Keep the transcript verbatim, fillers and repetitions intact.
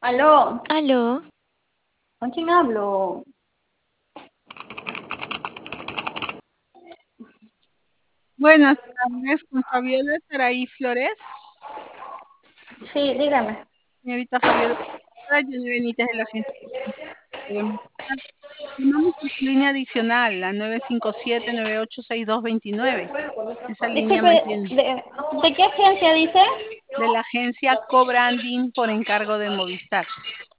Aló, Aló, ¿con quién hablo? Buenas tardes, con Fabiola Saraí Flores. Sí, dígame. Señorita Fabiola, Jenny Benítez de la agencia. Podemos hablar. Llamamos por su línea adicional, la nueve cinco siete, nueve ocho seis dos dos nueve. Esa línea Disculpe, mantiene ¿de, de qué agencia dice? de la agencia Co-Branding por encargo de Movistar.